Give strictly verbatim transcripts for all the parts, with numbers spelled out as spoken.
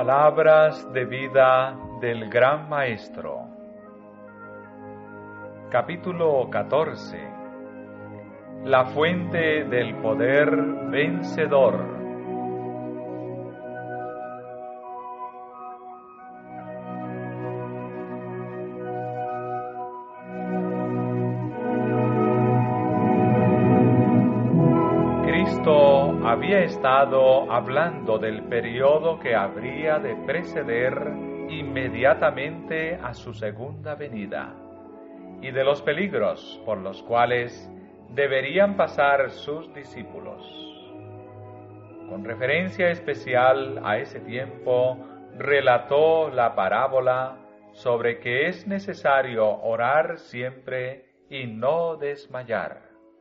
Palabras de vida del Gran Maestro. Capítulo catorce. La fuente del poder vencedor. Había estado hablando del periodo que habría de preceder inmediatamente a su segunda venida y de los peligros por los cuales deberían pasar sus discípulos. Con referencia especial a ese tiempo, relató la parábola sobre que es necesario orar siempre y no desmayar.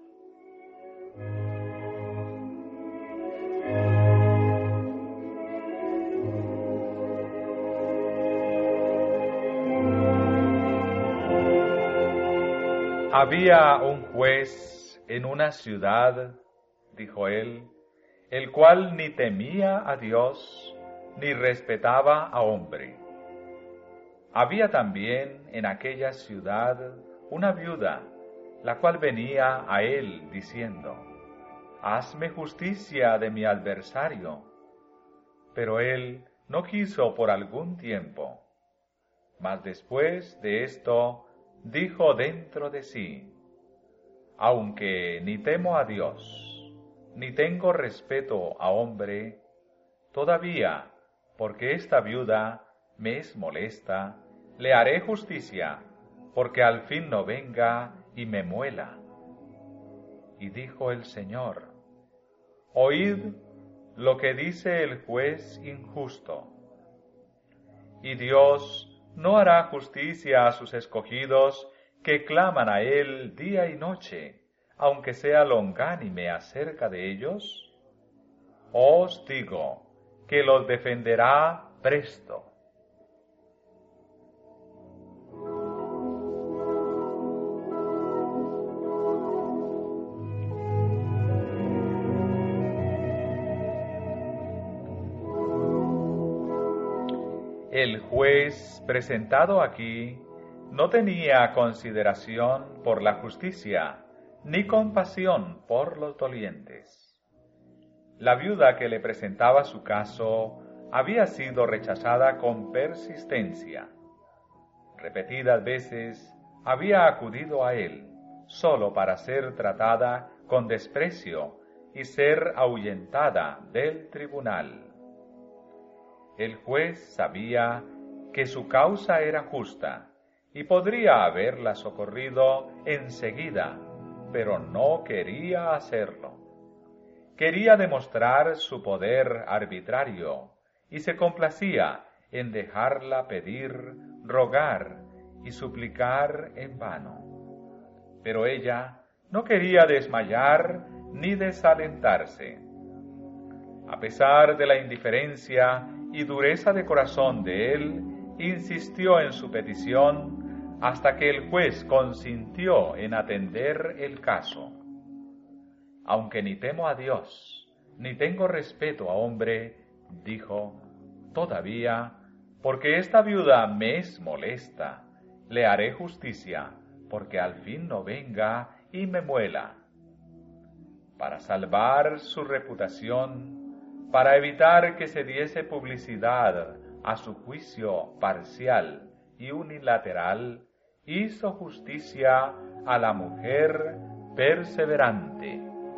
Había un juez en una ciudad, dijo él, el cual ni temía a Dios, ni respetaba a hombre. Había también en aquella ciudad una viuda, la cual venía a él diciendo, «Hazme justicia de mi adversario». Pero él no quiso por algún tiempo. Mas después de esto, dijo dentro de sí, aunque ni temo a Dios, ni tengo respeto a hombre, todavía, porque esta viuda me es molesta, le haré justicia, porque al fin no venga y me muela. Y dijo el Señor, oíd lo que dice el juez injusto. Y Dios ¿no hará justicia a sus escogidos que claman a Él día y noche, aunque sea longánime acerca de ellos? Os digo que los defenderá presto. El juez presentado aquí no tenía consideración por la justicia, ni compasión por los dolientes. La viuda que le presentaba su caso había sido rechazada con persistencia. Repetidas veces había acudido a él, solo para ser tratada con desprecio y ser ahuyentada del tribunal. El juez sabía que su causa era justa y podría haberla socorrido enseguida, pero no quería hacerlo. Quería demostrar su poder arbitrario y se complacía en dejarla pedir, rogar y suplicar en vano. Pero ella no quería desmayar ni desalentarse. A pesar de la indiferencia y dureza de corazón de él, insistió en su petición hasta que el juez consintió en atender el caso. Aunque ni temo a Dios, ni tengo respeto a hombre, dijo, todavía, porque esta viuda me es molesta, le haré justicia, porque al fin no venga y me muela. Para salvar su reputación, para evitar que se diese publicidad a su juicio parcial y unilateral, hizo justicia a la mujer perseverante.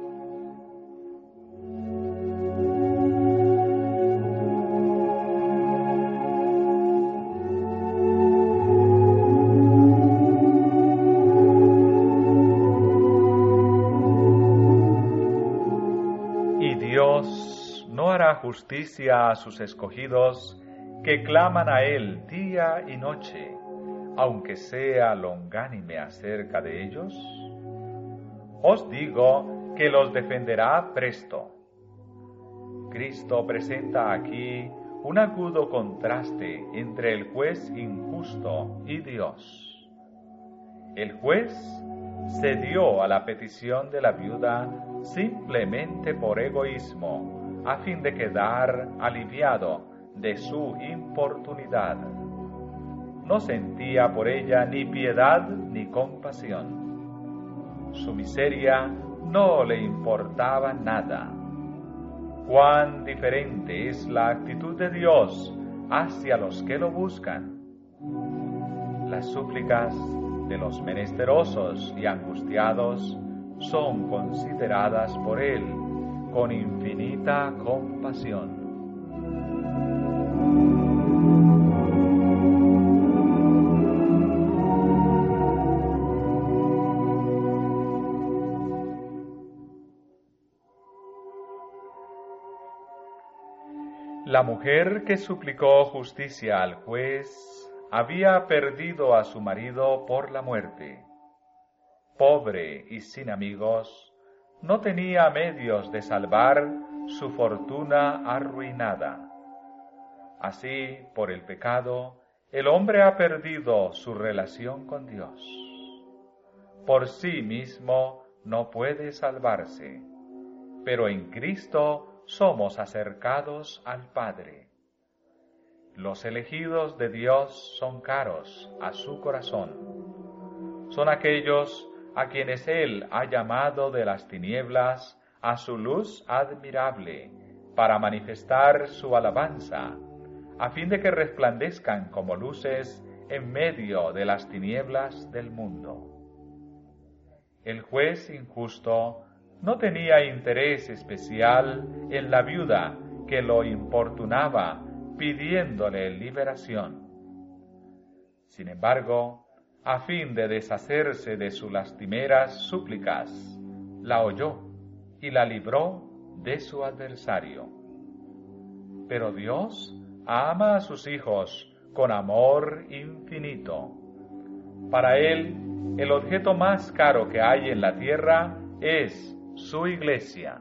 Y Dios no hará justicia a sus escogidos que claman a Él día y noche, aunque sea longánime acerca de ellos? Os digo que los defenderá presto. Cristo presenta aquí un agudo contraste entre el juez injusto y Dios. El juez cedió a la petición de la viuda simplemente por egoísmo, a fin de quedar aliviado de su importunidad. No sentía por ella ni piedad ni compasión. Su miseria no le importaba nada. Cuán diferente es la actitud de Dios hacia los que lo buscan. Las súplicas de los menesterosos y angustiados son consideradas por Él con infinita compasión. La mujer que suplicó justicia al juez había perdido a su marido por la muerte. Pobre y sin amigos, no tenía medios de salvar su fortuna arruinada. Así, por el pecado, el hombre ha perdido su relación con Dios. Por sí mismo no puede salvarse, pero en Cristo somos acercados al Padre. Los elegidos de Dios son caros a su corazón. Son aquellos a quienes Él ha llamado de las tinieblas a su luz admirable, para manifestar su alabanza, a fin de que resplandezcan como luces en medio de las tinieblas del mundo. El juez injusto no tenía interés especial en la viuda que lo importunaba pidiéndole liberación. Sin embargo, a fin de deshacerse de sus lastimeras súplicas, la oyó y la libró de su adversario. Pero Dios ama a sus hijos con amor infinito. Para Él, el objeto más caro que hay en la tierra es su iglesia.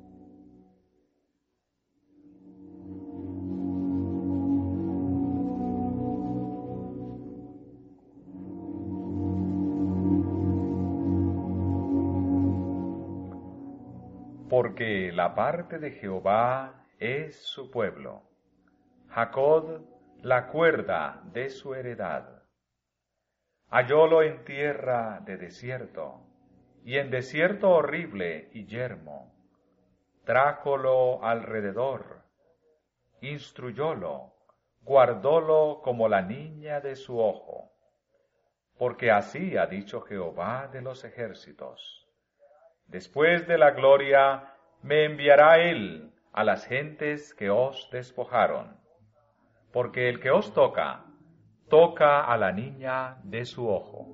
Porque la parte de Jehová es su pueblo, Jacob la cuerda de su heredad. Hallólo en tierra de desierto, y en desierto horrible y yermo. Trájolo alrededor, instruyólo, guardólo como la niña de su ojo. Porque así ha dicho Jehová de los ejércitos: después de la gloria me enviará Él a las gentes que os despojaron. Porque el que os toca, toca a la niña de su ojo.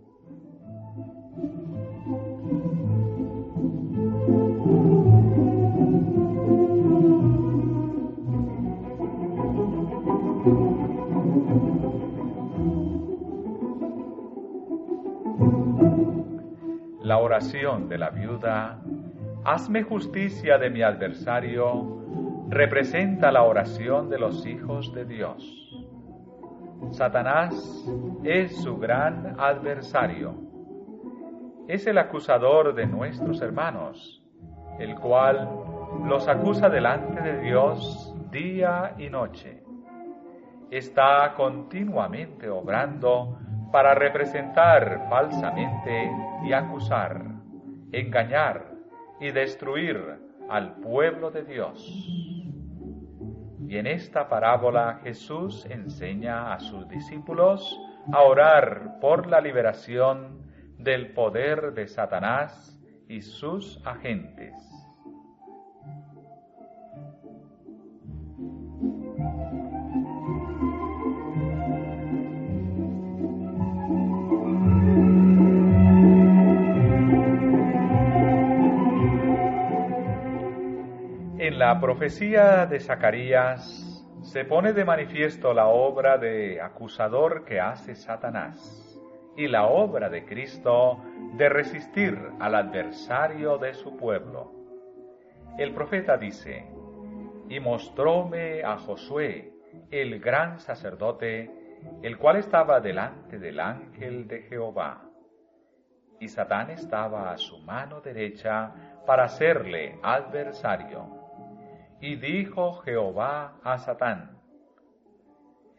La oración de la viuda, hazme justicia de mi adversario, representa la oración de los hijos de Dios. Satanás es su gran adversario. Es el acusador de nuestros hermanos, el cual los acusa delante de Dios día y noche. Está continuamente obrando para representar falsamente y acusar, engañar y destruir al pueblo de Dios. Y en esta parábola Jesús enseña a sus discípulos a orar por la liberación del poder de Satanás y sus agentes. En la profecía de Zacarías se pone de manifiesto la obra de acusador que hace Satanás y la obra de Cristo de resistir al adversario de su pueblo. El profeta dice: y mostróme a Josué, el gran sacerdote, el cual estaba delante del ángel de Jehová. Y Satán estaba a su mano derecha para serle adversario. Y dijo Jehová a Satán: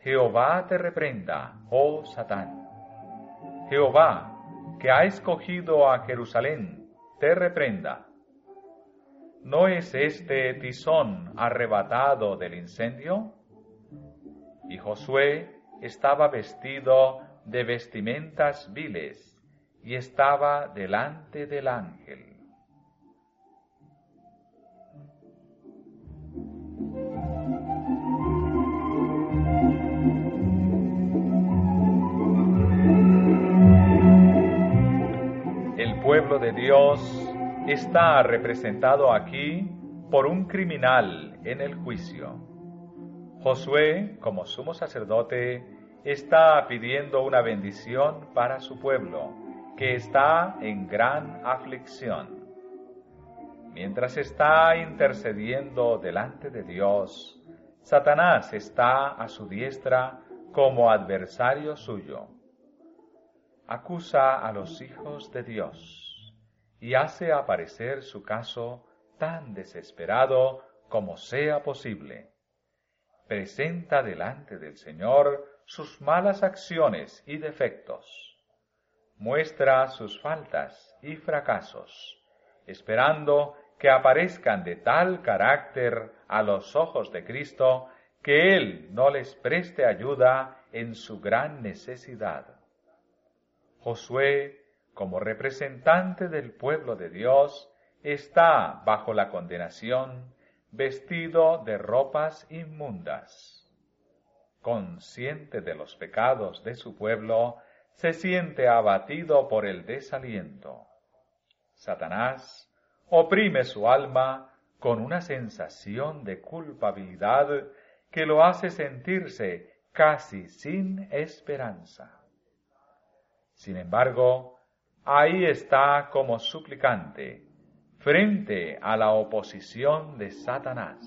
Jehová te reprenda, oh Satán. Jehová, que ha escogido a Jerusalén, te reprenda. ¿No es este tizón arrebatado del incendio? Y Josué estaba vestido de vestimentas viles y estaba delante del ángel. El pueblo de Dios está representado aquí por un criminal en el juicio. Josué, como sumo sacerdote, está pidiendo una bendición para su pueblo, que está en gran aflicción. Mientras está intercediendo delante de Dios, Satanás está a su diestra como adversario suyo. Acusa a los hijos de Dios y hace aparecer su caso tan desesperado como sea posible. Presenta delante del Señor sus malas acciones y defectos. Muestra sus faltas y fracasos, esperando que aparezcan de tal carácter a los ojos de Cristo que Él no les preste ayuda en su gran necesidad. Josué, como representante del pueblo de Dios, está bajo la condenación, vestido de ropas inmundas. Consciente de los pecados de su pueblo, se siente abatido por el desaliento. Satanás oprime su alma con una sensación de culpabilidad que lo hace sentirse casi sin esperanza. Sin embargo, ahí está como suplicante, frente a la oposición de Satanás.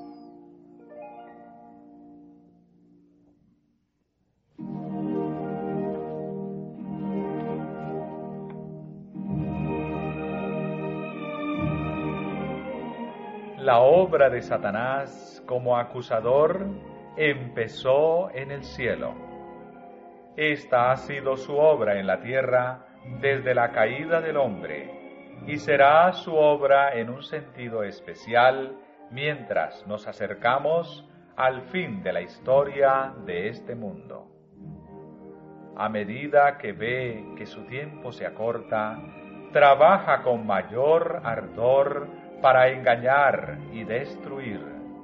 La obra de Satanás como acusador empezó en el cielo. Esta ha sido su obra en la tierra desde la caída del hombre, y será su obra en un sentido especial mientras nos acercamos al fin de la historia de este mundo. A medida que ve que su tiempo se acorta, trabaja con mayor ardor para engañar y destruir.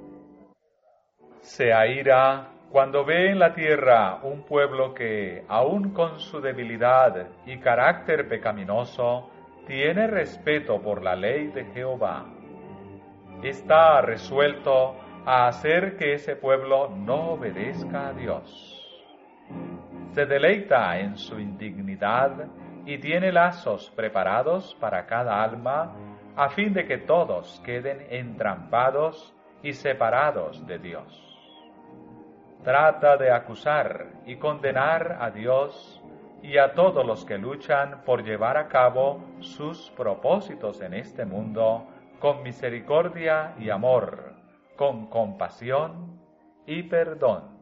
Se aira cuando ve en la tierra un pueblo que, aun con su debilidad y carácter pecaminoso, tiene respeto por la ley de Jehová. Está resuelto a hacer que ese pueblo no obedezca a Dios. Se deleita en su indignidad y tiene lazos preparados para cada alma a fin de que todos queden entrampados y separados de Dios. Trata de acusar y condenar a Dios y a todos los que luchan por llevar a cabo sus propósitos en este mundo con misericordia y amor, con compasión y perdón.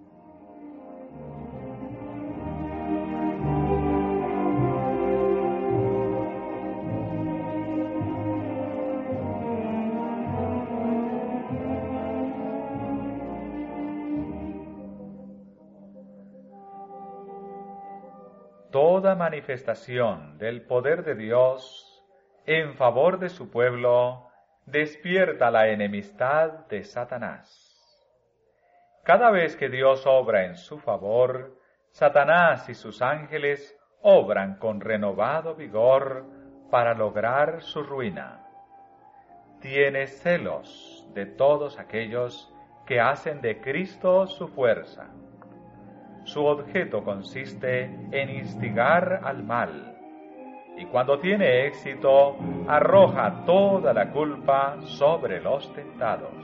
Toda manifestación del poder de Dios en favor de su pueblo despierta la enemistad de Satanás. Cada vez que Dios obra en su favor, Satanás y sus ángeles obran con renovado vigor para lograr su ruina. Tiene celos de todos aquellos que hacen de Cristo su fuerza. Su objeto consiste en instigar al mal, y cuando tiene éxito, arroja toda la culpa sobre los tentados.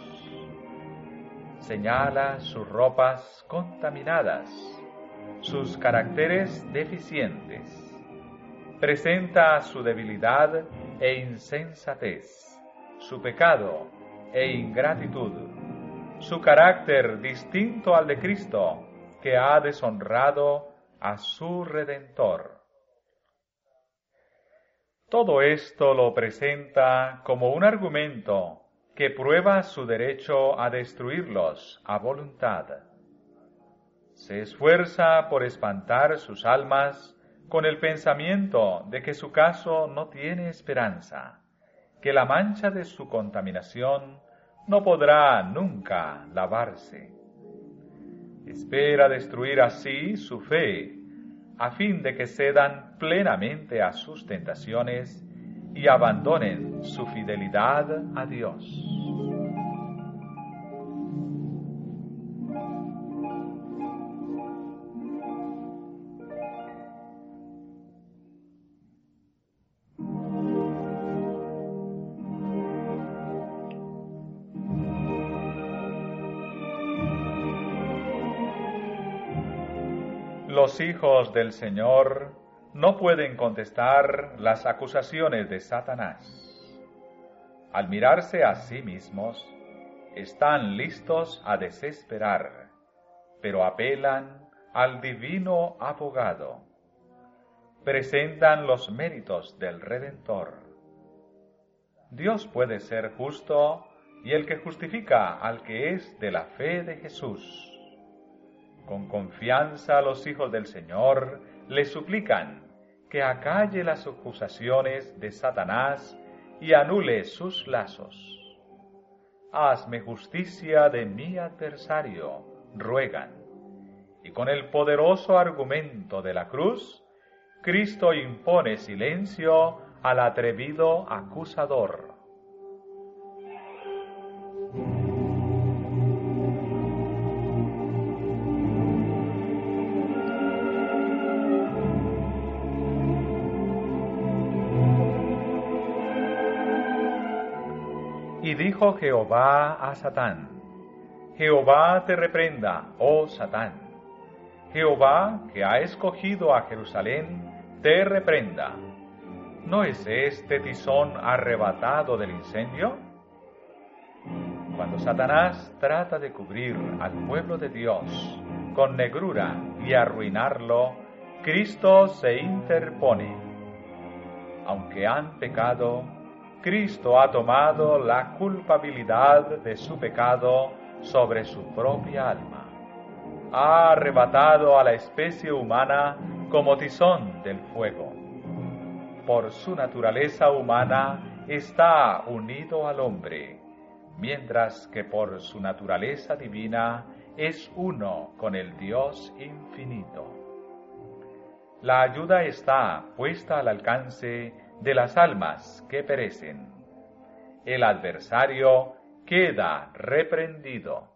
Señala sus ropas contaminadas, sus caracteres deficientes. Presenta su debilidad e insensatez, su pecado e ingratitud, su carácter distinto al de Cristo que ha deshonrado a su Redentor. Todo esto lo presenta como un argumento que prueba su derecho a destruirlos a voluntad. Se esfuerza por espantar sus almas con el pensamiento de que su caso no tiene esperanza, que la mancha de su contaminación no podrá nunca lavarse. Espera destruir así su fe, a fin de que cedan plenamente a sus tentaciones y abandonen su fidelidad a Dios. Los hijos del Señor no pueden contestar las acusaciones de Satanás. Al mirarse a sí mismos, están listos a desesperar, pero apelan al divino abogado. Presentan los méritos del Redentor. Dios puede ser justo y el que justifica al que es de la fe de Jesús. Con confianza los hijos del Señor le suplican que acalle las acusaciones de Satanás y anule sus lazos. Hazme justicia de mi adversario, ruegan. Y con el poderoso argumento de la cruz, Cristo impone silencio al atrevido acusador. Y dijo Jehová a Satán: Jehová te reprenda, oh Satán. Jehová, que ha escogido a Jerusalén, te reprenda. ¿No es este tizón arrebatado del incendio? Cuando Satanás trata de cubrir al pueblo de Dios con negrura y arruinarlo, Cristo se interpone. Aunque han pecado, Cristo ha tomado la culpabilidad de su pecado sobre su propia alma. Ha arrebatado a la especie humana como tizón del fuego. Por su naturaleza humana está unido al hombre, mientras que por su naturaleza divina es uno con el Dios infinito. La ayuda está puesta al alcance de las almas que perecen. El adversario queda reprendido.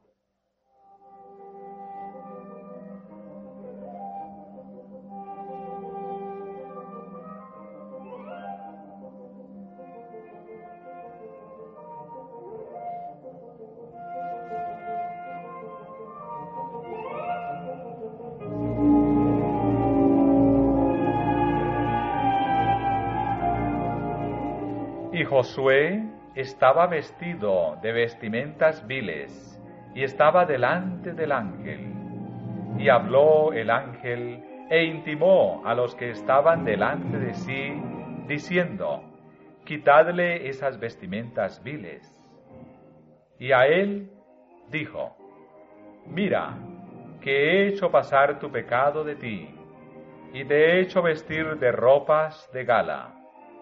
Y Josué estaba vestido de vestimentas viles, y estaba delante del ángel. Y habló el ángel, e intimó a los que estaban delante de sí, diciendo: Quitadle esas vestimentas viles. Y a él dijo: Mira, que he hecho pasar tu pecado de ti, y te he hecho vestir de ropas de gala.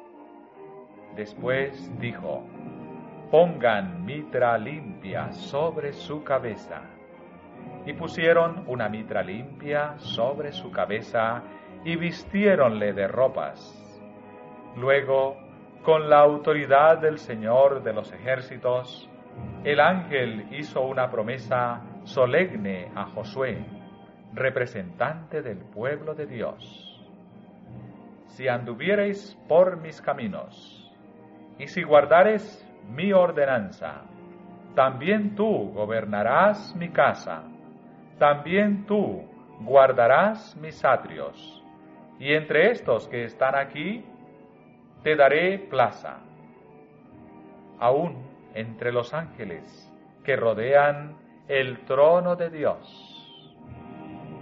Después dijo: Pongan mitra limpia sobre su cabeza. Y pusieron una mitra limpia sobre su cabeza, y vistiéronle de ropas. Luego, con la autoridad del Señor de los ejércitos, el ángel hizo una promesa solemne a Josué, representante del pueblo de Dios: Si anduviereis por mis caminos, y si guardares mi ordenanza, también tú gobernarás mi casa, también tú guardarás mis atrios, y entre estos que están aquí te daré plaza. Aún entre los ángeles que rodean el trono de Dios.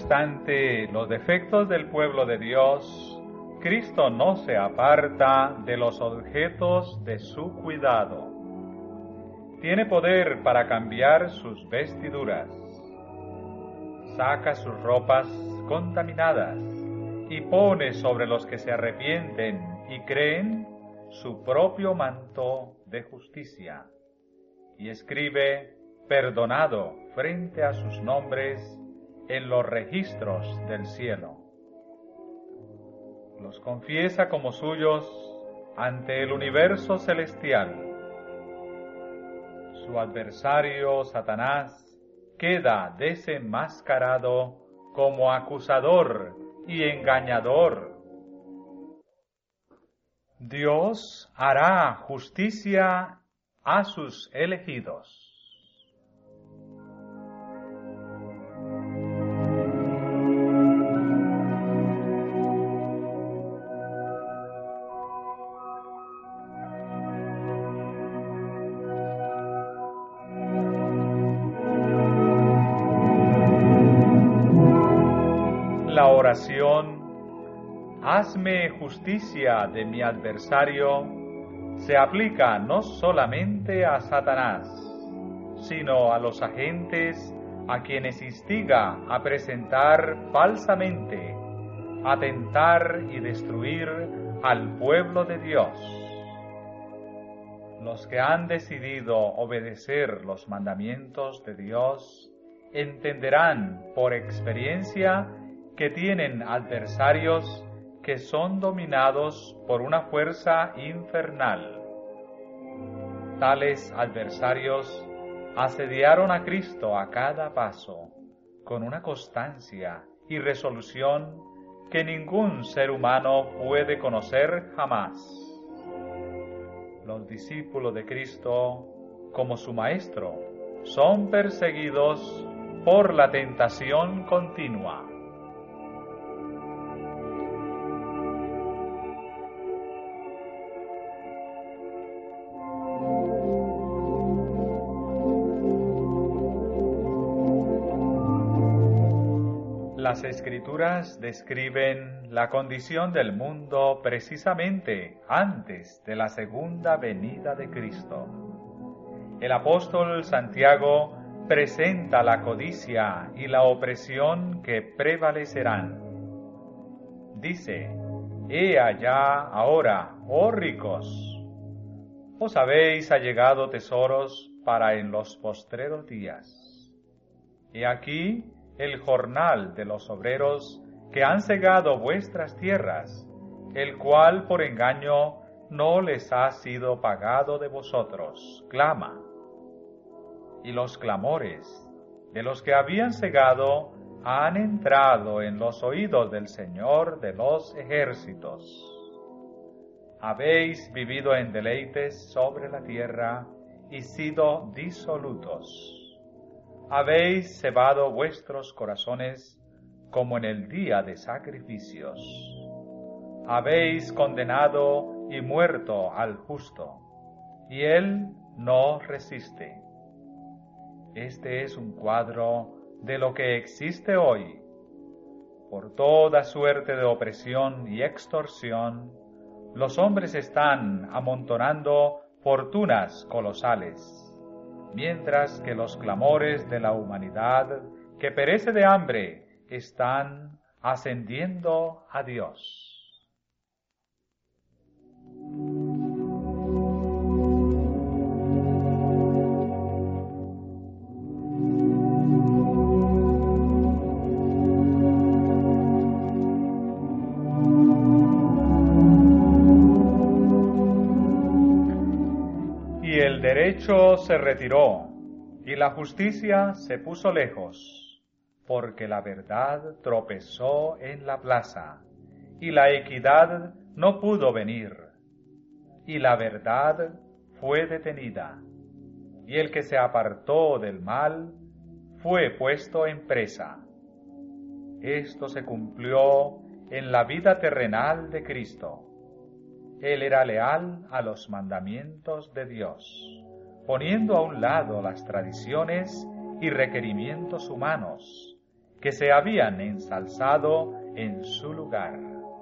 obstante los defectos del pueblo de Dios, Cristo no se aparta de los objetos de su cuidado. Tiene poder para cambiar sus vestiduras. Saca sus ropas contaminadas y pone sobre los que se arrepienten y creen su propio manto de justicia. Y escribe perdonado frente a sus nombres en los registros del cielo. Los confiesa como suyos ante el universo celestial. Su adversario, Satanás, queda desenmascarado como acusador y engañador. Dios hará justicia a sus elegidos. La oración, hazme justicia de mi adversario, se aplica no solamente a Satanás, sino a los agentes a quienes instiga a presentar falsamente, a tentar y destruir al pueblo de Dios. Los que han decidido obedecer los mandamientos de Dios entenderán por experiencia que tienen adversarios que son dominados por una fuerza infernal. Tales adversarios asediaron a Cristo a cada paso, con una constancia y resolución que ningún ser humano puede conocer jamás. Los discípulos de Cristo, como su Maestro, son perseguidos por la tentación continua. Las Escrituras describen la condición del mundo precisamente antes de la segunda venida de Cristo. El apóstol Santiago presenta la codicia y la opresión que prevalecerán. Dice: He allá ahora, oh ricos, os habéis allegado tesoros para en los postreros días. He aquí el jornal de los obreros que han cegado vuestras tierras, el cual por engaño no les ha sido pagado de vosotros, clama. Y los clamores de los que habían cegado han entrado en los oídos del Señor de los ejércitos. Habéis vivido en deleites sobre la tierra y sido disolutos. Habéis cebado vuestros corazones como en el día de sacrificios. Habéis condenado y muerto al justo, y él no resiste. Este es un cuadro de lo que existe hoy. Por toda suerte de opresión y extorsión, los hombres están amontonando fortunas colosales, mientras que los clamores de la humanidad que perece de hambre están ascendiendo a Dios. Y el derecho se retiró, y la justicia se puso lejos, porque la verdad tropezó en la plaza, y la equidad no pudo venir, y la verdad fue detenida, y el que se apartó del mal fue puesto en presa. Esto se cumplió en la vida terrenal de Cristo. Él era leal a los mandamientos de Dios, poniendo a un lado las tradiciones y requerimientos humanos que se habían ensalzado en su lugar.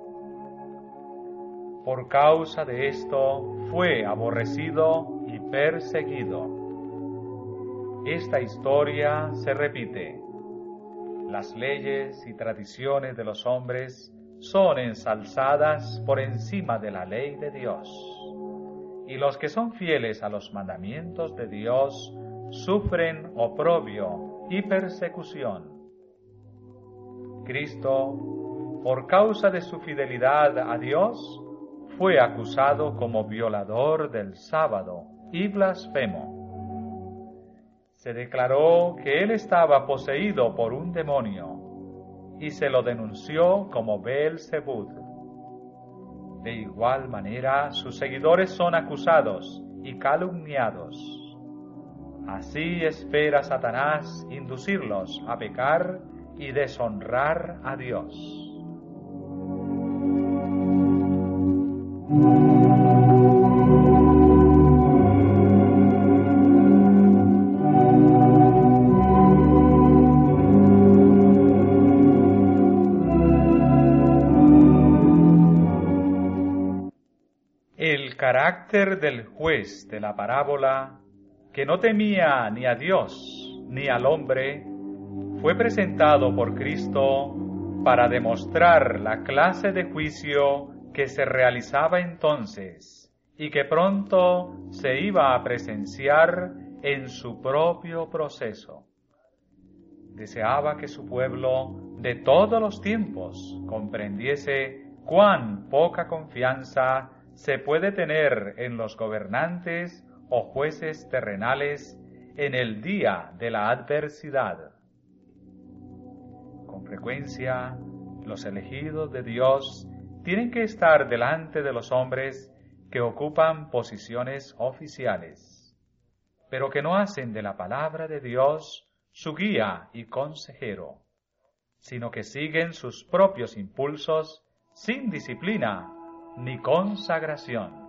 Por causa de esto fue aborrecido y perseguido. Esta historia se repite. Las leyes y tradiciones de los hombres son ensalzadas por encima de la ley de Dios, y los que son fieles a los mandamientos de Dios sufren oprobio y persecución. Cristo, por causa de su fidelidad a Dios, fue acusado como violador del sábado y blasfemo. Se declaró que él estaba poseído por un demonio y se lo denunció como Beelzebub. De igual manera, sus seguidores son acusados y calumniados. Así espera Satanás inducirlos a pecar y deshonrar a Dios. El carácter del juez de la parábola, que no temía ni a Dios ni al hombre, fue presentado por Cristo para demostrar la clase de juicio que se realizaba entonces y que pronto se iba a presenciar en su propio proceso. Deseaba que su pueblo de todos los tiempos comprendiese cuán poca confianza se puede tener en los gobernantes o jueces terrenales en el día de la adversidad. Con frecuencia, los elegidos de Dios tienen que estar delante de los hombres que ocupan posiciones oficiales, pero que no hacen de la palabra de Dios su guía y consejero, sino que siguen sus propios impulsos sin disciplina ni consagración.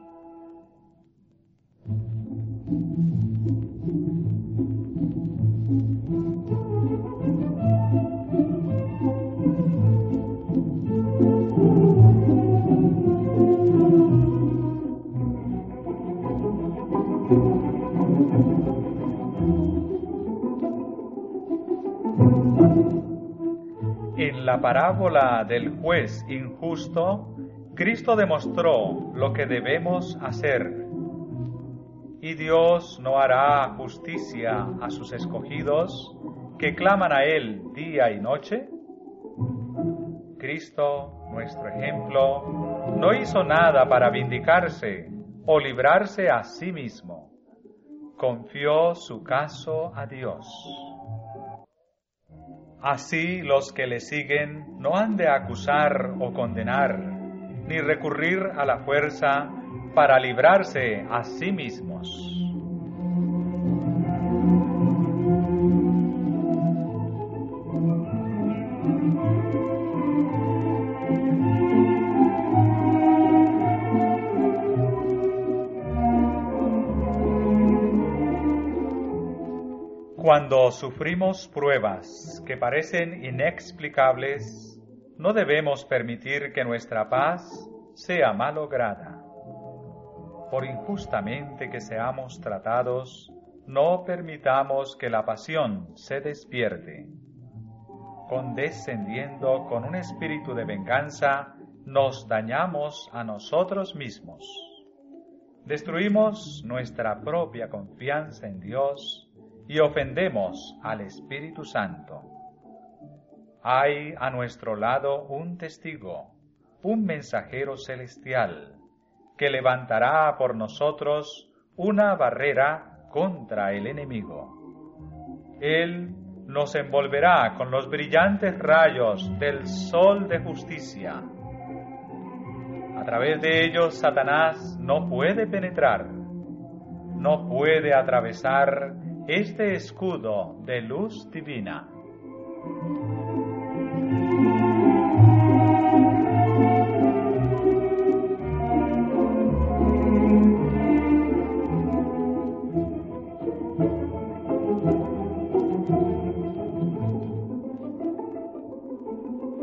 En la parábola del juez injusto, Cristo demostró lo que debemos hacer. ¿Y Dios no hará justicia a sus escogidos que claman a Él día y noche? Cristo, nuestro ejemplo, no hizo nada para vindicarse o librarse a sí mismo. Confió su caso a Dios. Así los que le siguen no han de acusar o condenar, ni recurrir a la fuerza para librarse a sí mismos. Cuando sufrimos pruebas que parecen inexplicables, no debemos permitir que nuestra paz sea malograda. Por injustamente que seamos tratados, no permitamos que la pasión se despierte. Condescendiendo con un espíritu de venganza, nos dañamos a nosotros mismos. Destruimos nuestra propia confianza en Dios y ofendemos al Espíritu Santo. Hay a nuestro lado un testigo, un mensajero celestial, que levantará por nosotros una barrera contra el enemigo. Él nos envolverá con los brillantes rayos del sol de justicia. A través de ellos Satanás no puede penetrar, no puede atravesar este escudo de luz divina.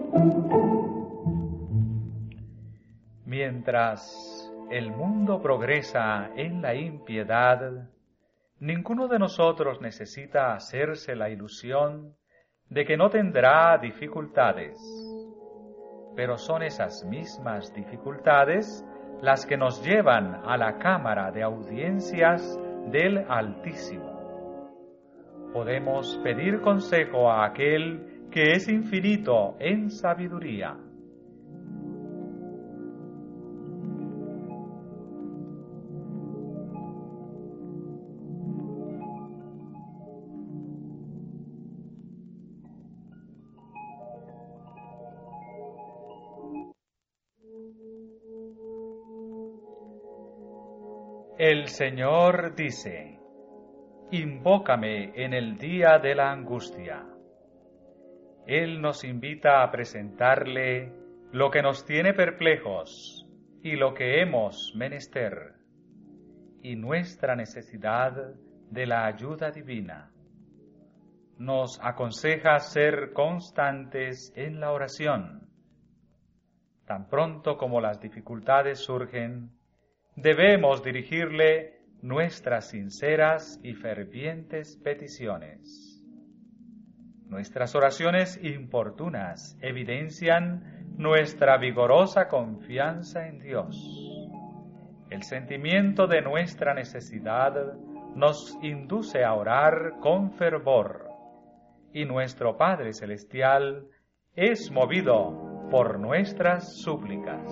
Mientras el mundo progresa en la impiedad, ninguno de nosotros necesita hacerse la ilusión de que no tendrá dificultades, pero son esas mismas dificultades las que nos llevan a la cámara de audiencias del Altísimo. Podemos pedir consejo a aquel que es infinito en sabiduría. El Señor dice: invócame en el día de la angustia. Él nos invita a presentarle lo que nos tiene perplejos y lo que hemos menester, y nuestra necesidad de la ayuda divina. Nos aconseja ser constantes en la oración. Tan pronto como las dificultades surgen, debemos dirigirle nuestras sinceras y fervientes peticiones. Nuestras oraciones importunas evidencian nuestra vigorosa confianza en Dios. El sentimiento de nuestra necesidad nos induce a orar con fervor, y nuestro Padre Celestial es movido por nuestras súplicas.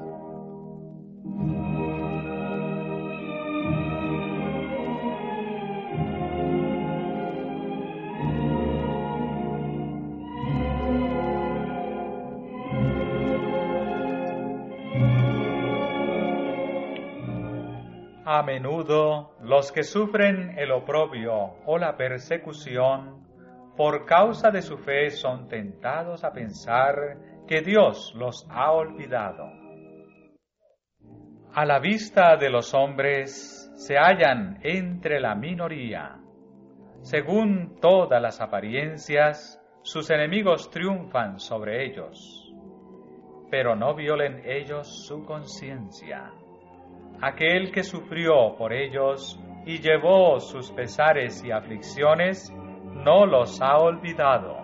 A menudo los que sufren el oprobio o la persecución por causa de su fe son tentados a pensar que Dios los ha olvidado. A la vista de los hombres se hallan entre la minoría. Según todas las apariencias, sus enemigos triunfan sobre ellos, pero no violen ellos su conciencia. Aquel que sufrió por ellos y llevó sus pesares y aflicciones, no los ha olvidado.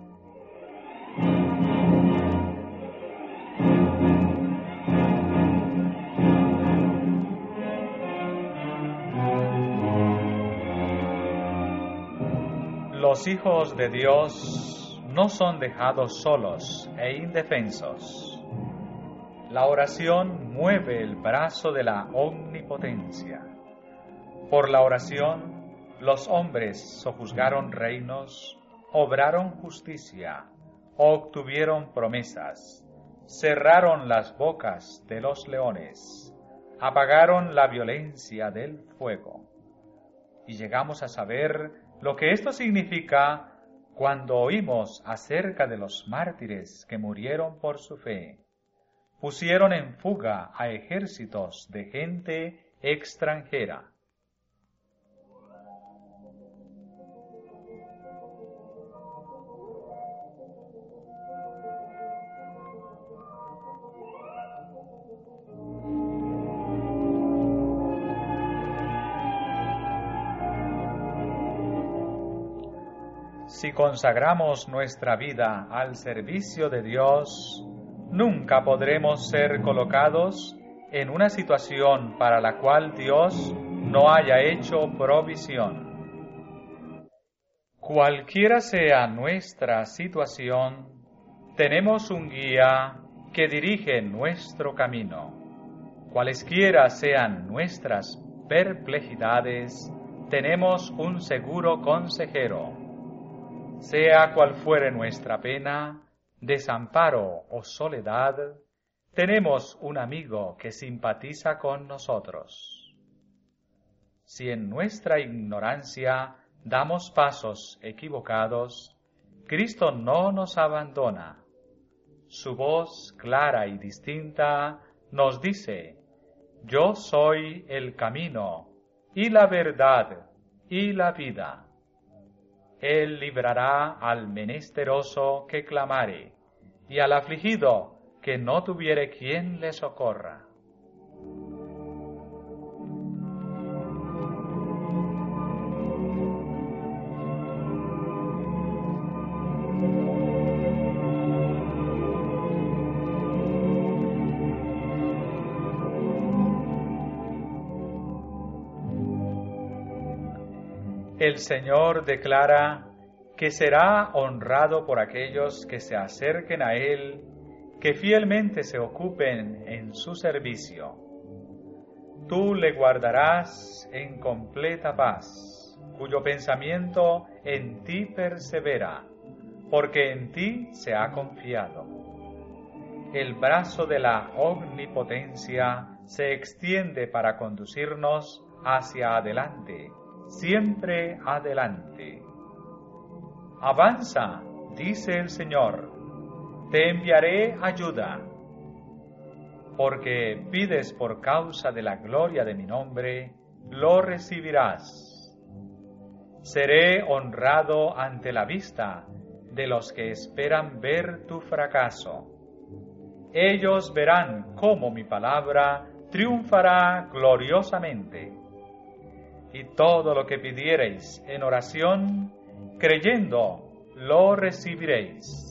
Los hijos de Dios no son dejados solos e indefensos. La oración mueve el brazo de la omnipotencia. Por la oración, los hombres sojuzgaron reinos, obraron justicia, obtuvieron promesas, cerraron las bocas de los leones, apagaron la violencia del fuego. Y llegamos a saber lo que esto significa cuando oímos acerca de los mártires que murieron por su fe. Pusieron en fuga a ejércitos de gente extranjera. Si consagramos nuestra vida al servicio de Dios, nunca podremos ser colocados en una situación para la cual Dios no haya hecho provisión. Cualquiera sea nuestra situación, tenemos un guía que dirige nuestro camino. Cualesquiera sean nuestras perplejidades, tenemos un seguro consejero. Sea cual fuere nuestra pena, desamparo o soledad, tenemos un amigo que simpatiza con nosotros. Si en nuestra ignorancia damos pasos equivocados, Cristo no nos abandona. Su voz clara y distinta nos dice: yo soy el camino y la verdad y la vida. Él librará al menesteroso que clamare, y al afligido que no tuviere quien le socorra. El Señor declara que será honrado por aquellos que se acerquen a Él, que fielmente se ocupen en su servicio. Tú le guardarás en completa paz, cuyo pensamiento en ti persevera, porque en ti se ha confiado. El brazo de la omnipotencia se extiende para conducirnos hacia adelante, siempre adelante. Avanza, dice el Señor, te enviaré ayuda, porque pides por causa de la gloria de mi nombre, lo recibirás. Seré honrado ante la vista de los que esperan ver tu fracaso. Ellos verán cómo mi palabra triunfará gloriosamente. Y todo lo que pidiereis en oración, creyendo, lo recibiréis.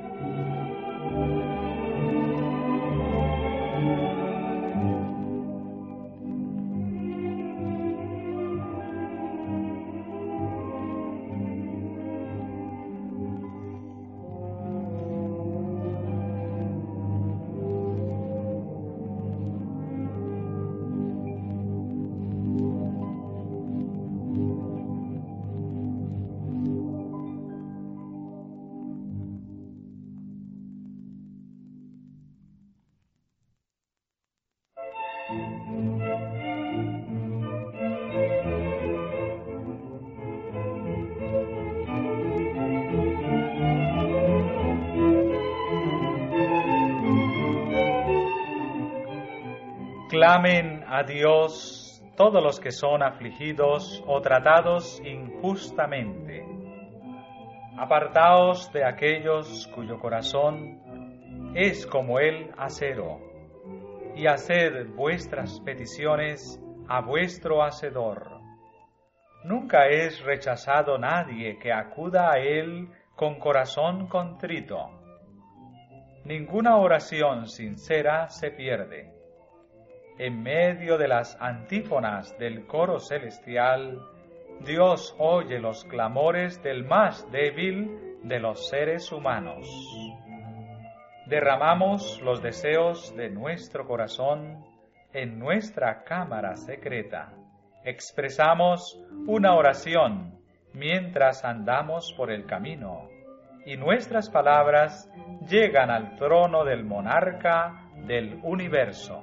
Clamen a Dios todos los que son afligidos o tratados injustamente. Apartaos de aquellos cuyo corazón es como el acero, y haced vuestras peticiones a vuestro Hacedor. Nunca es rechazado nadie que acuda a Él con corazón contrito. Ninguna oración sincera se pierde. En medio de las antífonas del coro celestial, Dios oye los clamores del más débil de los seres humanos. Derramamos los deseos de nuestro corazón en nuestra cámara secreta. Expresamos una oración mientras andamos por el camino, y nuestras palabras llegan al trono del monarca del universo.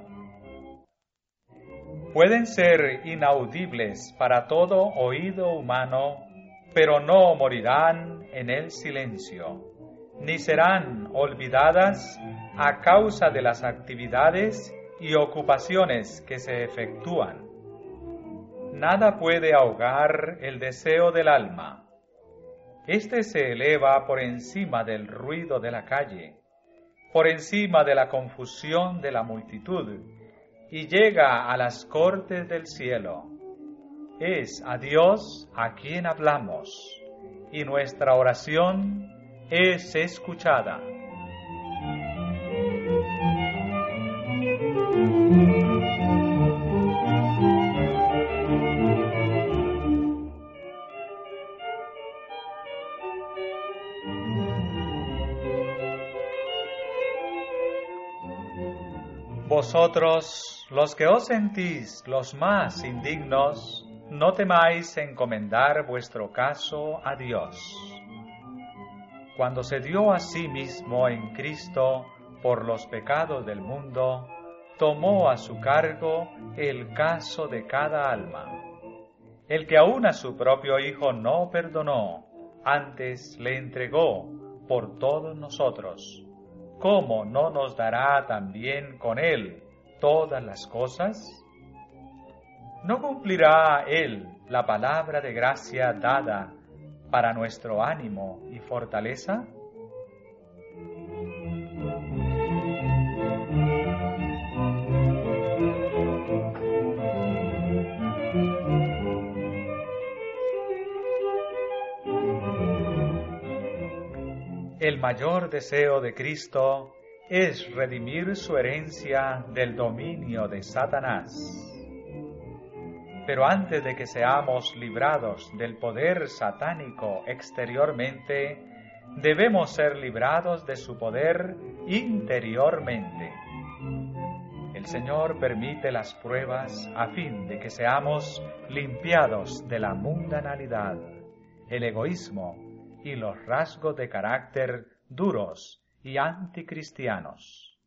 Pueden ser inaudibles para todo oído humano, pero no morirán en el silencio, ni serán olvidadas a causa de las actividades y ocupaciones que se efectúan. Nada puede ahogar el deseo del alma. Este se eleva por encima del ruido de la calle, por encima de la confusión de la multitud, y llega a las cortes del cielo. Es a Dios a quien hablamos, y nuestra oración es escuchada. Vosotros, los que os sentís los más indignos, no temáis encomendar vuestro caso a Dios. Cuando se dio a sí mismo en Cristo por los pecados del mundo, tomó a su cargo el caso de cada alma. El que aún a su propio Hijo no perdonó, antes le entregó por todos nosotros. ¿Cómo no nos dará también con Él todas las cosas? ¿No cumplirá Él la palabra de gracia dada para nuestro ánimo y fortaleza? el mayor deseo de Cristo es redimir su herencia del dominio de Satanás. Pero antes de que seamos librados del poder satánico exteriormente, debemos ser librados de su poder interiormente. El Señor permite las pruebas a fin de que seamos limpiados de la mundanalidad, el egoísmo y los rasgos de carácter duros y anticristianos.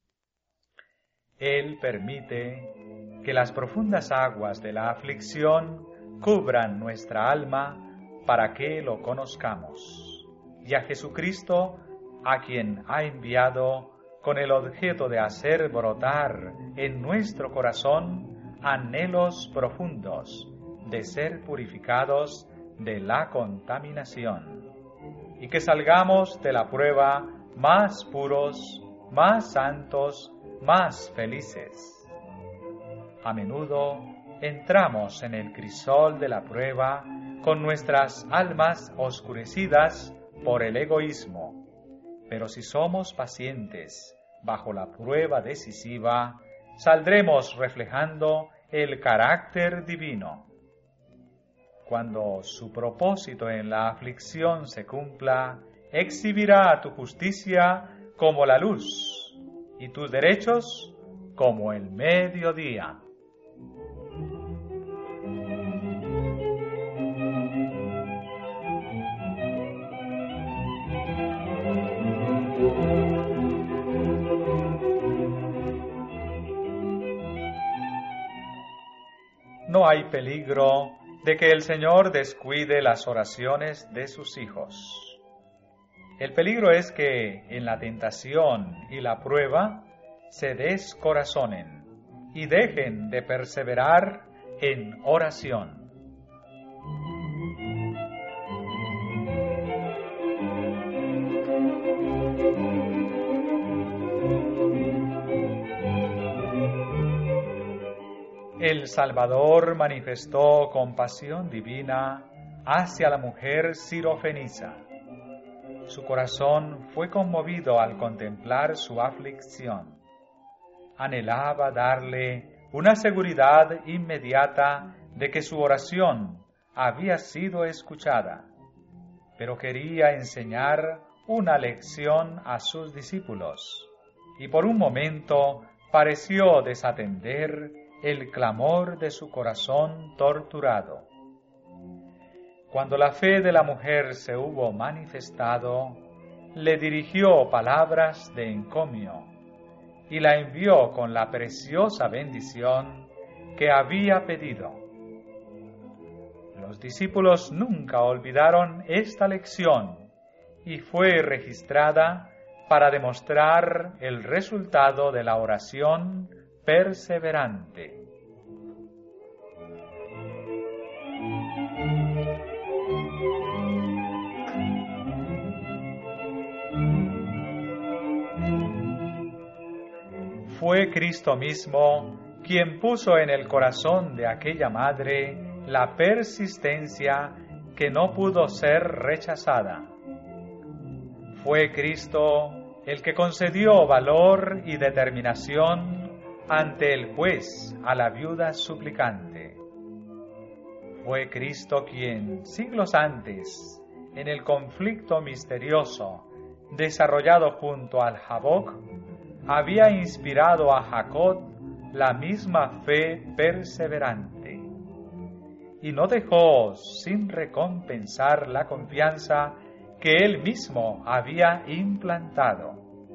Él permite que las profundas aguas de la aflicción cubran nuestra alma para que lo conozcamos, y a Jesucristo, a quien ha enviado con el objeto de hacer brotar en nuestro corazón anhelos profundos de ser purificados de la contaminación, y que salgamos de la prueba más puros, más santos, más felices. A menudo entramos en el crisol de la prueba con nuestras almas oscurecidas por el egoísmo, pero si somos pacientes bajo la prueba decisiva, saldremos reflejando el carácter divino. Cuando su propósito en la aflicción se cumpla, exhibirá tu justicia como la luz y tus derechos como el mediodía. No hay peligro de que el Señor descuide las oraciones de sus hijos. El peligro es que en la tentación y la prueba se descorazonen y dejen de perseverar en oración. El Salvador manifestó compasión divina hacia la mujer sirofenisa. Su corazón fue conmovido al contemplar su aflicción. Anhelaba darle una seguridad inmediata de que su oración había sido escuchada, pero quería enseñar una lección a sus discípulos, y por un momento pareció desatender el clamor de su corazón torturado. Cuando la fe de la mujer se hubo manifestado, le dirigió palabras de encomio y la envió con la preciosa bendición que había pedido. Los discípulos nunca olvidaron esta lección y fue registrada para demostrar el resultado de la oración perseverante. Fue Cristo mismo quien puso en el corazón de aquella madre la persistencia que no pudo ser rechazada. Fue Cristo el que concedió valor y determinación ante el juez a la viuda suplicante. Fue Cristo quien, siglos antes, en el conflicto misterioso desarrollado junto al Jaboc, había inspirado a Jacob la misma fe perseverante, y no dejó sin recompensar la confianza que él mismo había implantado.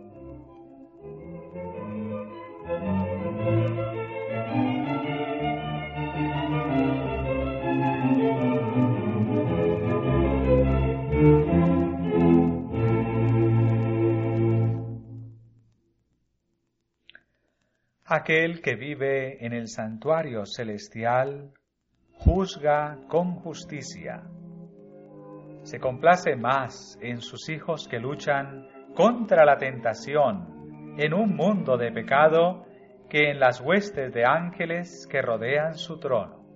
Aquel que vive en el santuario celestial juzga con justicia. Se complace más en sus hijos que luchan contra la tentación en un mundo de pecado que en las huestes de ángeles que rodean su trono.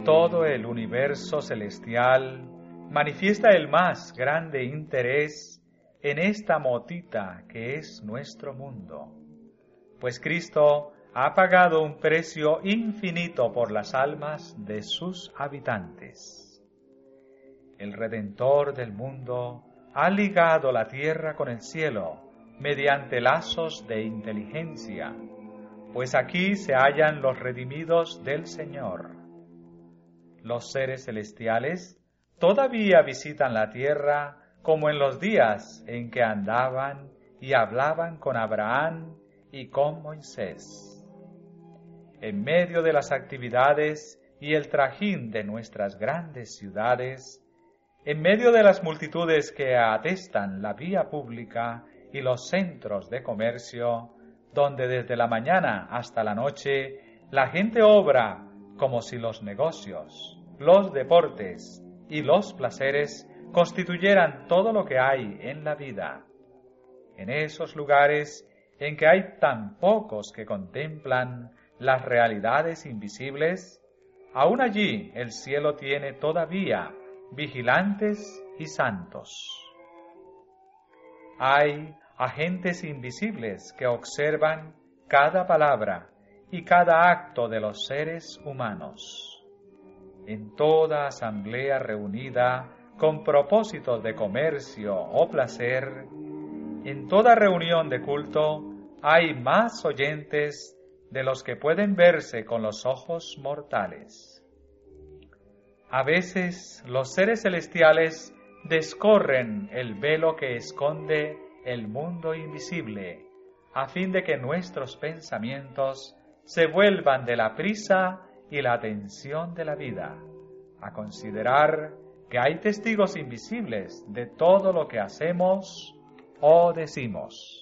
todo el universo celestial manifiesta el más grande interés en esta motita que es nuestro mundo, pues Cristo ha pagado un precio infinito por las almas de sus habitantes. El Redentor del mundo ha ligado la tierra con el cielo mediante lazos de inteligencia, pues aquí se hallan los redimidos del Señor. Los seres celestiales todavía visitan la tierra como en los días en que andaban y hablaban con Abraham y con Moisés. En medio de las actividades y el trajín de nuestras grandes ciudades, en medio de las multitudes que atestan la vía pública y los centros de comercio, donde desde la mañana hasta la noche la gente obra como si los negocios, los deportes y los placeres constituyeran todo lo que hay en la vida. En esos lugares en que hay tan pocos que contemplan las realidades invisibles, aún allí el cielo tiene todavía vigilantes y santos. Hay agentes invisibles que observan cada palabra y cada acto de los seres humanos. En toda asamblea reunida con propósitos de comercio o placer, en toda reunión de culto hay más oyentes de los que pueden verse con los ojos mortales. A veces los seres celestiales descorren el velo que esconde el mundo invisible, a fin de que nuestros pensamientos se vuelvan de la prisa y la atención de la vida, a considerar que hay testigos invisibles de todo lo que hacemos o decimos.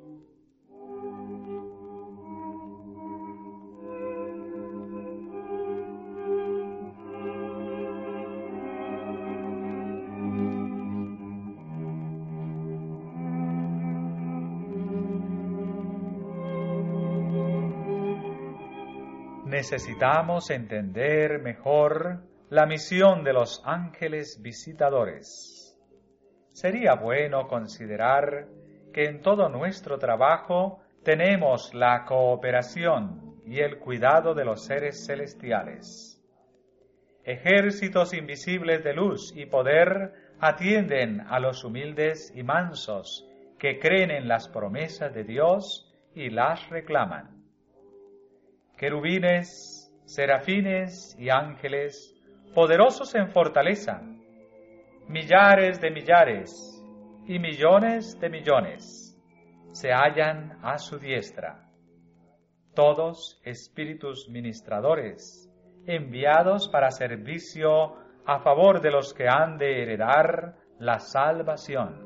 Necesitamos entender mejor la misión de los ángeles visitadores. Sería bueno considerar que en todo nuestro trabajo tenemos la cooperación y el cuidado de los seres celestiales. Ejércitos invisibles de luz y poder atienden a los humildes y mansos que creen en las promesas de Dios y las reclaman. Querubines, serafines y ángeles, poderosos en fortaleza, millares de millares y millones de millones, se hallan a su diestra. Todos espíritus ministradores, enviados para servicio a favor de los que han de heredar la salvación.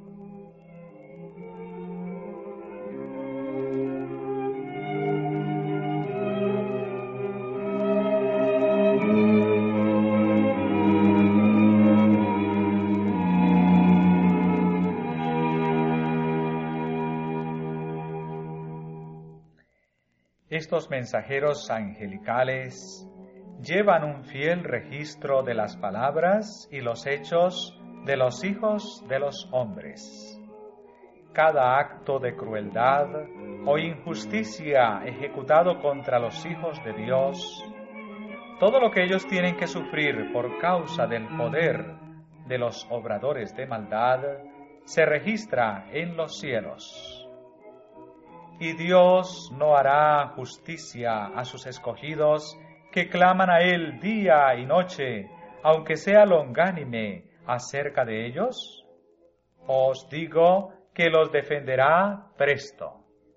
Estos mensajeros angelicales llevan un fiel registro de las palabras y los hechos de los hijos de los hombres. Cada acto de crueldad o injusticia ejecutado contra los hijos de Dios, todo lo que ellos tienen que sufrir por causa del poder de los obradores de maldad, se registra en los cielos. Y Dios no hará justicia a sus escogidos que claman a Él día y noche, aunque sea longánime acerca de ellos. Os digo que los defenderá presto.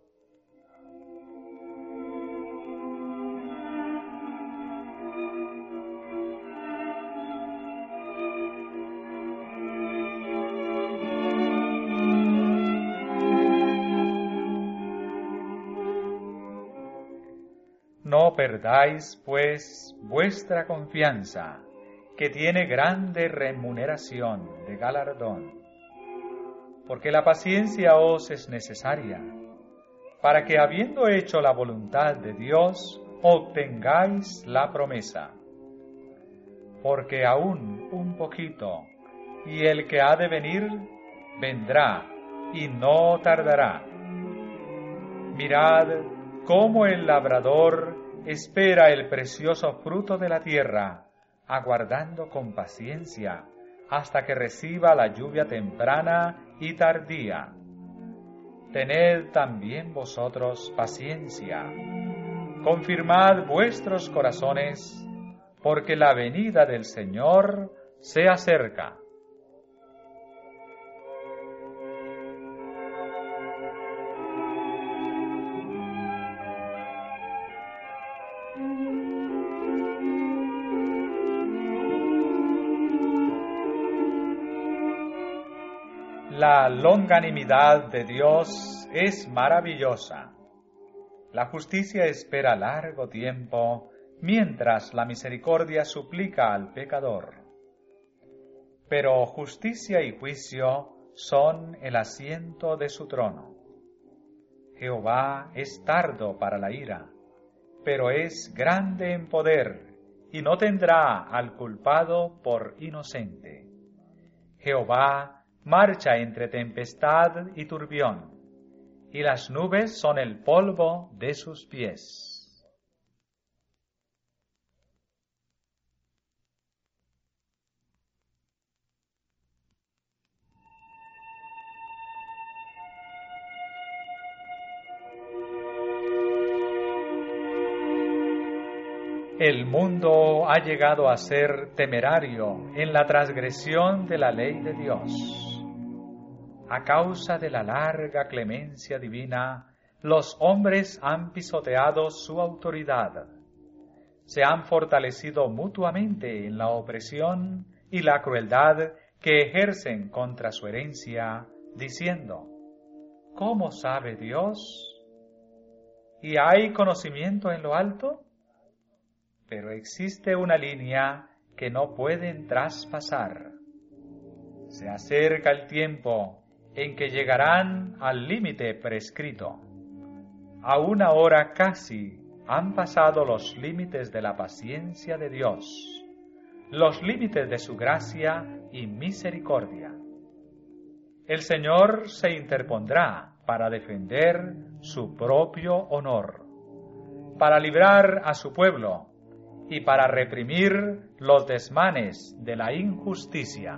No perdáis, pues, vuestra confianza, que tiene grande remuneración de galardón, porque la paciencia os es necesaria, para que, habiendo hecho la voluntad de Dios, obtengáis la promesa. porque aún un poquito, y el que ha de venir, vendrá, y no tardará. Mirad cómo el labrador espera el precioso fruto de la tierra, aguardando con paciencia hasta que reciba la lluvia temprana y tardía. Tened también vosotros paciencia, confirmad vuestros corazones, porque la venida del Señor se acerca. La longanimidad de Dios es maravillosa. La justicia espera largo tiempo, mientras la misericordia suplica al pecador. Pero justicia y juicio son el asiento de su trono. Jehová es tardo para la ira, pero es grande en poder, y no tendrá al culpado por inocente. Jehová marcha entre tempestad y turbión, y las nubes son el polvo de sus pies. El mundo ha llegado a ser temerario en la transgresión de la ley de Dios. A causa de la larga clemencia divina, los hombres han pisoteado su autoridad. Se han fortalecido mutuamente en la opresión y la crueldad que ejercen contra su herencia, diciendo: ¿cómo sabe Dios? ¿Y hay conocimiento en lo alto? Pero existe una línea que no pueden traspasar. Se acerca el tiempo en que llegarán al límite prescrito. A una hora casi han pasado los límites de la paciencia de Dios, los límites de su gracia y misericordia. El Señor se interpondrá para defender su propio honor, para librar a su pueblo y para reprimir los desmanes de la injusticia.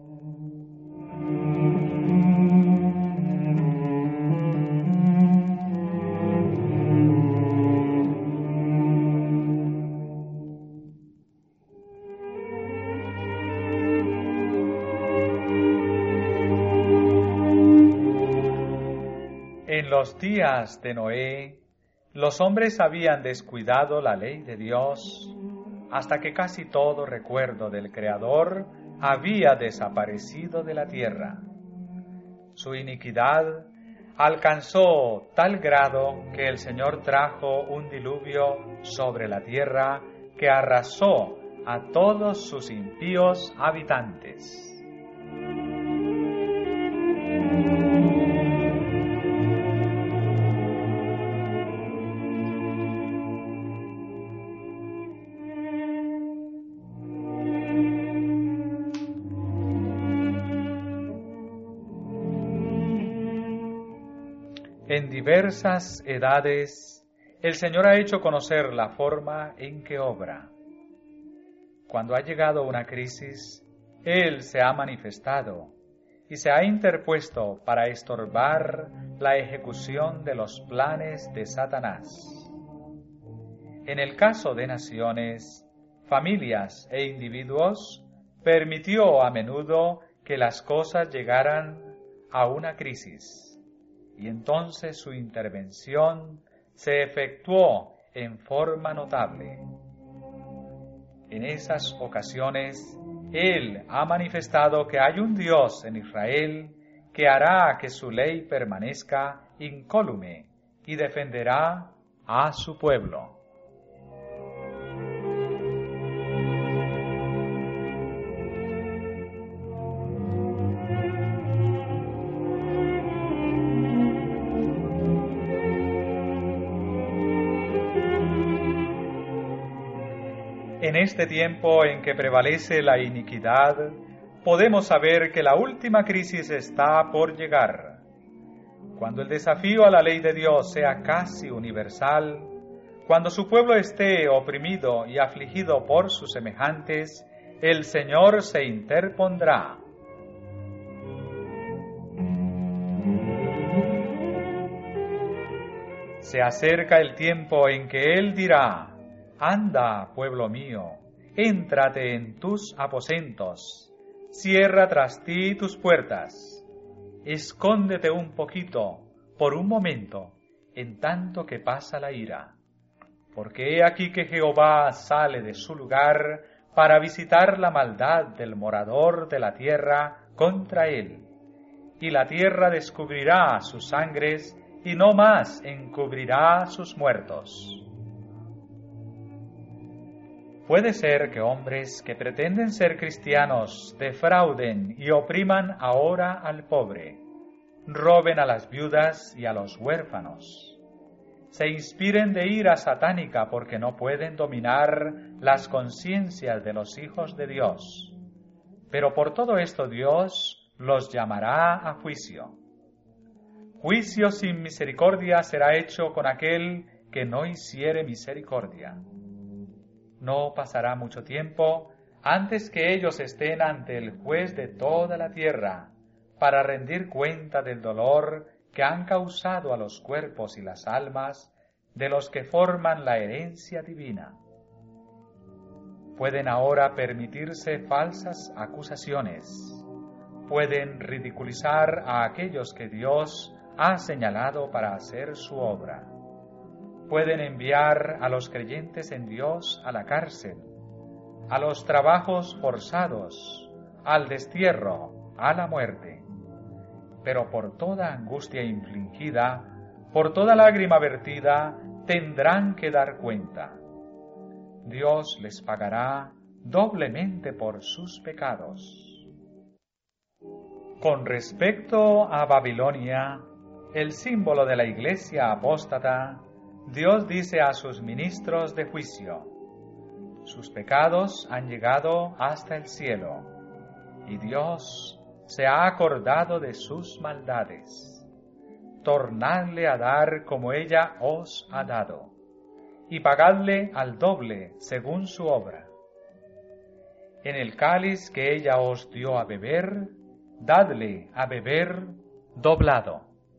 En los días de Noé, los hombres habían descuidado la ley de Dios hasta que casi todo recuerdo del Creador había desaparecido de la tierra. Su iniquidad alcanzó tal grado que el Señor trajo un diluvio sobre la tierra que arrasó a todos sus impíos habitantes. En diversas edades, el Señor ha hecho conocer la forma en que obra. Cuando ha llegado una crisis, Él se ha manifestado y se ha interpuesto para estorbar la ejecución de los planes de Satanás. En el caso de naciones, familias e individuos, permitió a menudo que las cosas llegaran a una crisis. Y entonces su intervención se efectuó en forma notable. En esas ocasiones, Él ha manifestado que hay un Dios en Israel que hará que su ley permanezca incólume y defenderá a su pueblo. En En este tiempo en que prevalece la iniquidad, podemos saber que la última crisis está por llegar. Cuando el desafío a la ley de Dios sea casi universal, cuando su pueblo esté oprimido y afligido por sus semejantes, el Señor se interpondrá. Se acerca el tiempo en que Él dirá: Anda, pueblo mío, éntrate en tus aposentos, cierra tras ti tus puertas, escóndete un poquito, por un momento, en tanto que pasa la ira. Porque he aquí que Jehová sale de su lugar para visitar la maldad del morador de la tierra contra él, y la tierra descubrirá sus sangres, y no más encubrirá sus muertos. Puede ser que hombres que pretenden ser cristianos defrauden y opriman ahora al pobre, roben a las viudas y a los huérfanos, se inspiren de ira satánica porque no pueden dominar las conciencias de los hijos de Dios. Pero por todo esto Dios los llamará a juicio. Juicio sin misericordia será hecho con aquel que no hiciere misericordia. No pasará mucho tiempo antes que ellos estén ante el juez de toda la tierra para rendir cuenta del dolor que han causado a los cuerpos y las almas de los que forman la herencia divina. Pueden ahora permitirse falsas acusaciones, pueden ridiculizar a aquellos que Dios ha señalado para hacer su obra. Pueden enviar a los creyentes en Dios a la cárcel, a los trabajos forzados, al destierro, a la muerte. Pero por toda angustia infligida, por toda lágrima vertida, tendrán que dar cuenta. Dios les pagará doblemente por sus pecados. Con respecto a Babilonia, el símbolo de la iglesia apóstata, Dios dice a sus ministros de juicio: sus pecados han llegado hasta el cielo, y Dios se ha acordado de sus maldades. Tornadle a dar como ella os ha dado, y pagadle al doble según su obra. En el cáliz que ella os dio a beber, dadle a beber doblado.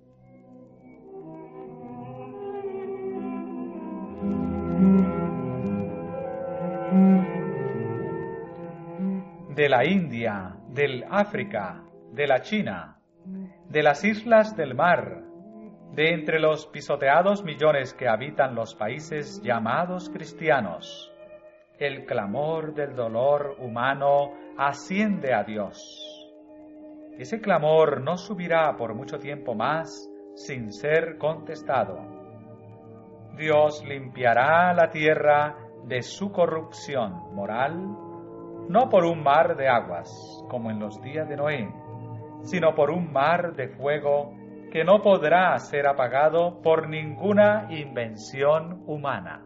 De la India, del África, de la China, de las islas del mar, de entre los pisoteados millones que habitan los países llamados cristianos, el clamor del dolor humano asciende a Dios. Ese clamor no subirá por mucho tiempo más sin ser contestado. Dios limpiará la tierra de su corrupción moral, no por un mar de aguas, como en los días de Noé, sino por un mar de fuego que no podrá ser apagado por ninguna invención humana.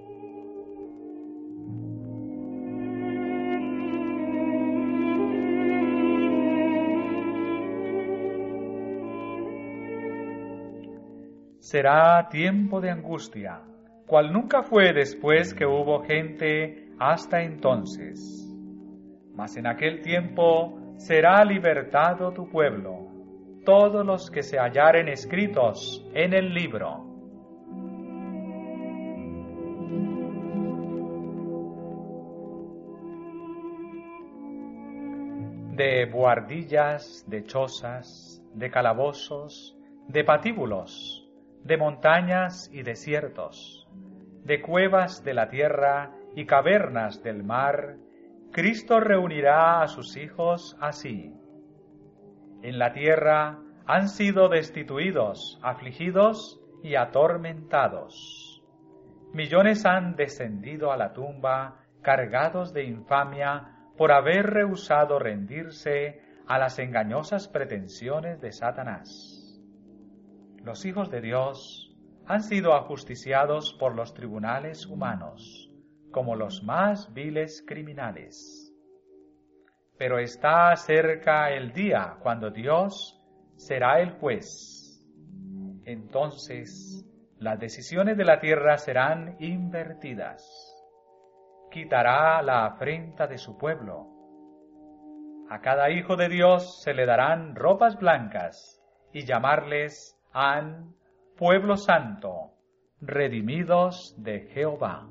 Será tiempo de angustia, cual nunca fue después que hubo gente hasta entonces. Mas en aquel tiempo será libertado tu pueblo, todos los que se hallaren escritos en el libro. De buhardillas, de chozas, de calabozos, de patíbulos, de montañas y desiertos, de cuevas de la tierra y cavernas del mar, Cristo reunirá a sus hijos así. En la tierra han sido destituidos, afligidos y atormentados. Millones han descendido a la tumba, cargados de infamia, por haber rehusado rendirse a las engañosas pretensiones de Satanás. Los hijos de Dios han sido ajusticiados por los tribunales humanos, como los más viles criminales. Pero está cerca el día cuando Dios será el juez. Entonces, las decisiones de la tierra serán invertidas. Quitará la afrenta de su pueblo. A cada hijo de Dios se le darán ropas blancas y llamarles han pueblo santo, redimidos de Jehová.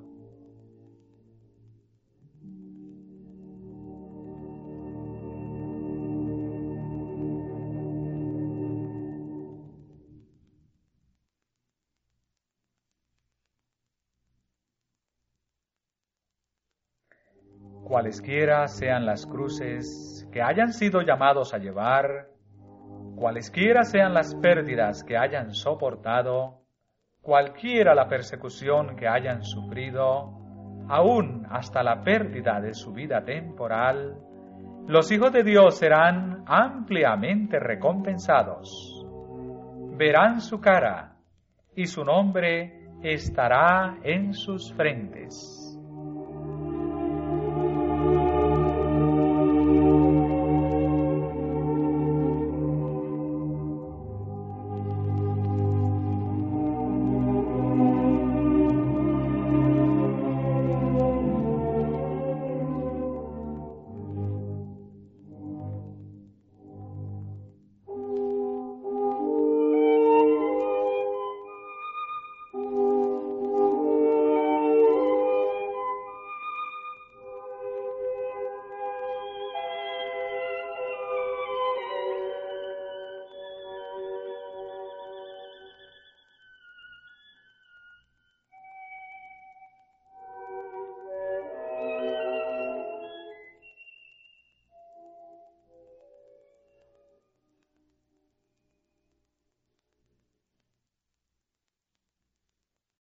Cualesquiera sean las cruces que hayan sido llamados a llevar, cualesquiera sean las pérdidas que hayan soportado, cualquiera la persecución que hayan sufrido, aún hasta la pérdida de su vida temporal, los hijos de Dios serán ampliamente recompensados. Verán su cara y su nombre estará en sus frentes.